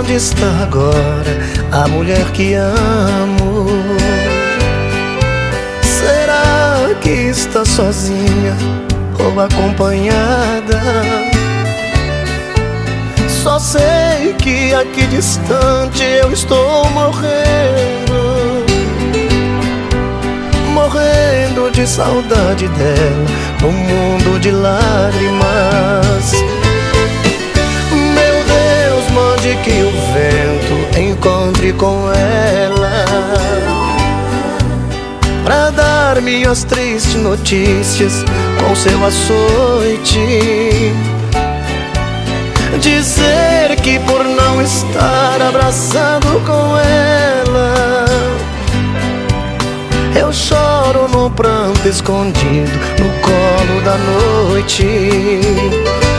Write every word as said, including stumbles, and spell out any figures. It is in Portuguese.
onde está agora a mulher que amo? Será que está sozinha ou acompanhada? Só sei que aqui distante eu estou morrendo, morrendo de saudade dela, num mundo de lágrimas. Meu Deus, mande que o vento encontre com ela, pra dar-me as tristes notícias com seu açoite. Dizer que por não estar abraçado com ela, eu choro no pranto escondido no colo da noite.